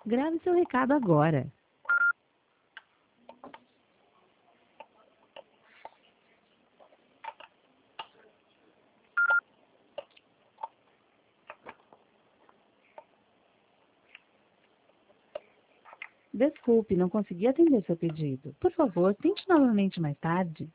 Grave seu recado agora. Desculpe, não consegui atender seu pedido. Por favor, tente novamente mais tarde.